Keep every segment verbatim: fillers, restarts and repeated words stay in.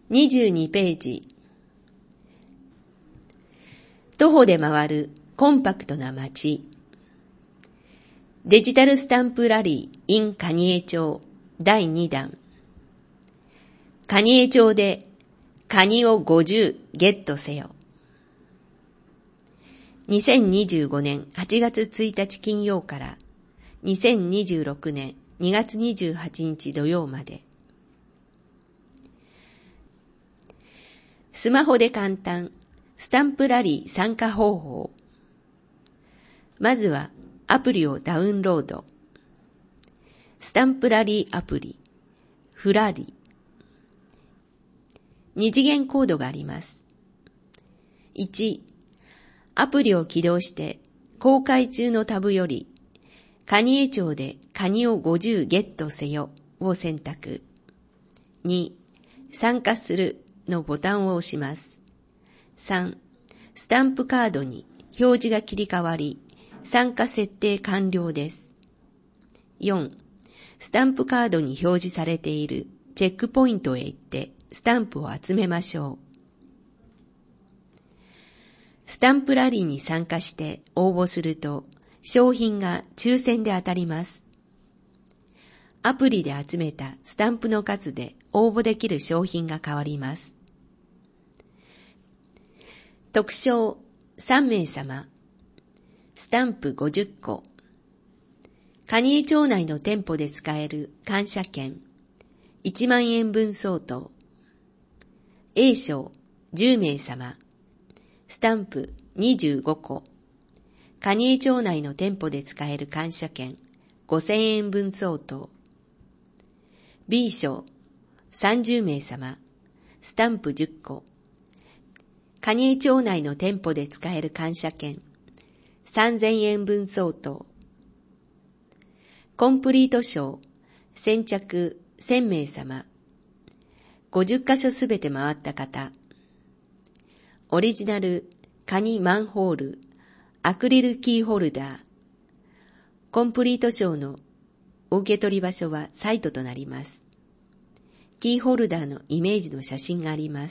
にじゅうにページ。徒歩で回るコンパクトな街。デジタルスタンプラリー in 蟹江町だいにだん。蟹江町でカニをごじゅうゲットせよ。にせんにじゅうごねんはちがつついたち金曜からにせんにじゅうろくねんにがつにじゅうはちにち土曜まで。スマホで簡単スタンプラリー参加方法。まずはアプリをダウンロード。スタンプラリーアプリ、フラリ。二次元コードがあります。いち、アプリを起動して公開中のタブより蟹江町でカニをごじゅうゲットせよを選択。に、参加するのボタンを押します。さん、スタンプカードに表示が切り替わり、参加設定完了です。よん、スタンプカードに表示されているチェックポイントへ行ってスタンプを集めましょう。スタンプラリーに参加して応募すると商品が抽選で当たります。アプリで集めたスタンプの数で応募できる商品が変わります。特賞さんめいさま、スタンプごじゅっこ、蟹江町内の店舗で使える感謝券いちまんえんぶん相当。A 賞じゅうめいさま、スタンプにじゅうごこ、蟹江町内の店舗で使える感謝券ごせんえんぶん相当。B 賞さんじゅうめいさま、スタンプじゅっこ、蟹江町内の店舗で使える感謝券さんぜんえんぶん相当。コンプリート賞先着せんめいさま、ごじゅっかしょすべて回った方。オリジナルカニマンホールアクリルキーホルダー。コンプリート賞のお受け取り場所はサイトとなります。キーホルダーのイメージの写真があります。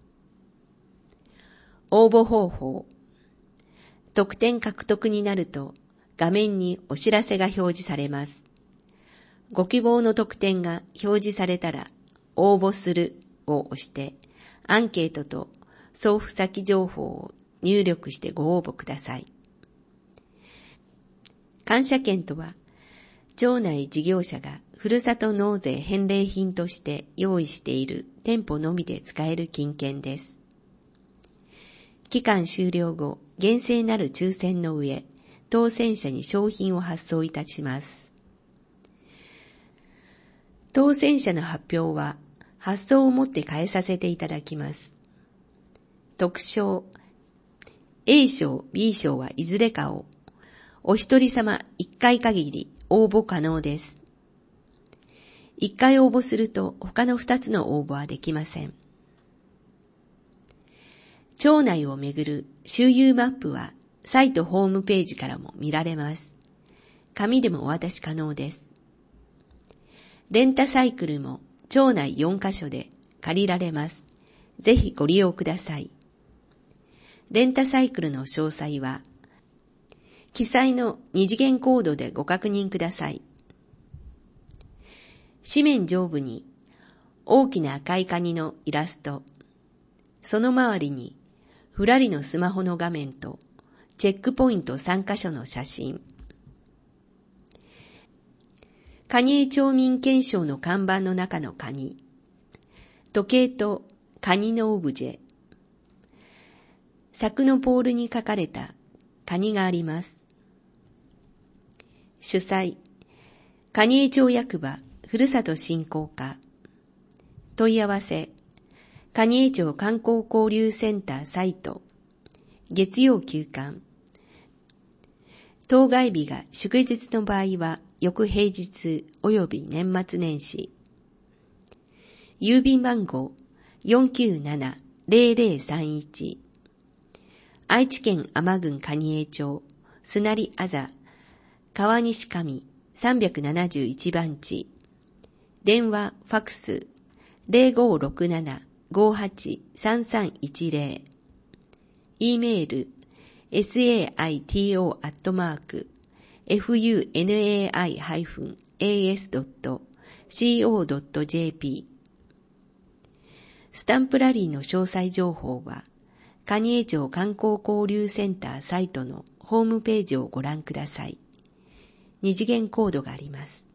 応募方法。得点獲得になると画面にお知らせが表示されます。ご希望の得点が表示されたら応募するを押してアンケートと送付先情報を入力してご応募ください。感謝券とは町内事業者がふるさと納税返礼品として用意している店舗のみで使える金券です。期間終了後、厳正なる抽選の上、当選者に商品を発送いたします。当選者の発表は発送をもって返させていただきます。特賞 A 賞 B 賞はいずれかをお一人様いっかい限り応募可能です。いっかい応募すると他のふたつの応募はできません。町内をめぐる周遊マップはサイトホームページからも見られます。紙でもお渡し可能です。レンタサイクルも町内よんかしょで借りられます。ぜひご利用ください。レンタサイクルの詳細は記載の二次元コードでご確認ください。紙面上部に大きな赤いカニのイラスト、その周りにふらりのスマホの画面とチェックポイントさんかしょの写真。蟹江町民憲章の看板の中のカニ。時計とカニのオブジェ。柵のポールに書かれたカニがあります。主催、蟹江町役場ふるさと振興課。問い合わせ、蟹江町観光交流センターサイト。月曜休館。当該日が祝日の場合は翌平日及び年末年始。郵便番号 よんきゅうななぜろぜろさんいち。愛知県天郡蟹江町すなりあざ川西上さんびゃくななじゅういちばんち。電話ファクス ゼロごろくななごーはちさんさんいちゼロ、e メール saito アットマーク funai-as.co.jp スタンプラリーの詳細情報は蟹江町観光交流センターサイトのホームページをご覧ください。二次元コードがあります。